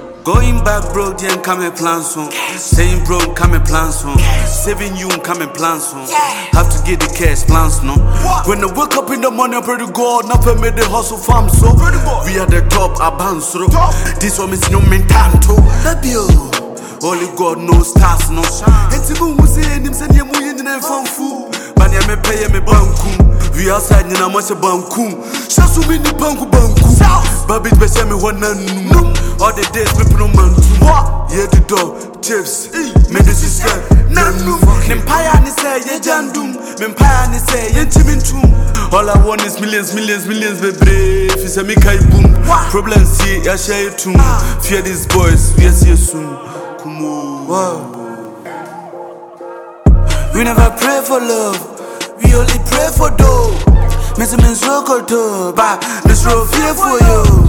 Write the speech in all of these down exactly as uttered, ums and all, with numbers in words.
Going back, bro, then come and plan so. Saying, bro, come and plan so. Saving you, come and plan so. Have to get the cash plans, no. When I wake up in the morning, I pray to God, never made the hustle farm so. We are the top, I bounce through. This one is no mentanto. Only God knows stars, no. And even who say him send him in the phone fool. But I may pay me banku. We outside in a much banku. Shasu mini banku banku. Baby, be say me one no. All the days people no man to what? Yeah, the dog, chips, medicine, nanu. Empire ni say ye jandum. Empire ni say ye timintum. All I want is millions, millions, millions, be brave. It's a me kai boom. Problems see, I share it too. Fear these boys, we see you soon. Come on. Wow. We never pray for love, we only pray for dough. Missing means local too, but this road fear for you.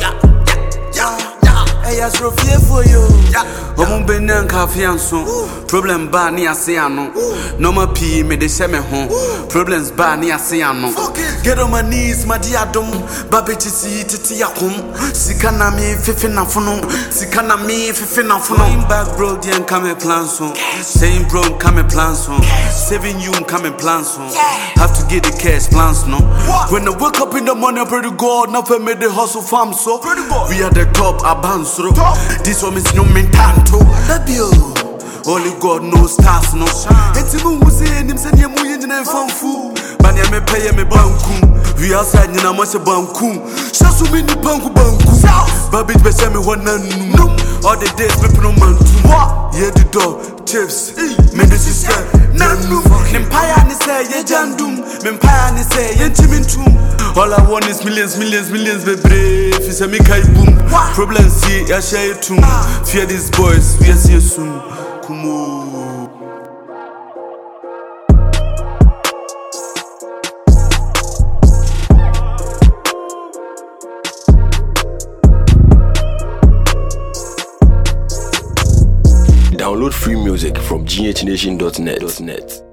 Hey, I should fear for you. I'm been in coffee and so. Problem bar near Siano. No more P, me de semi home. Problems bar near Siano. Get on my knees, my dear dom. Babbage see Titia home. Sikana me, Fifina Funo. Sikana me, Fifina Funo. Going back, bro, then come and plan so. Saying, bro, come and plan so. Saving you, come and plan so. Have to get the cash plans, no. When I wake up in the morning, I pray to God, never made the hustle farm so. We are the top, I bounce. This one is no mentanto. Only God knows stars, no. And even who say him send him in the phone fool. But I may pay me banku. We outside in a much banku. Shasu mini banku banku. Baby, be say me one no. All the days people no man to what? Yeah, the dog, chips, medicine, nanu. Empire ni say ye jandum. Empire ni say ye timintum. All I want is millions, millions, millions, be brave. It's a me kai boom. Problems see, I share it too. Fear these boys, we see you soon. Come on. Download free music from g h nation dot net.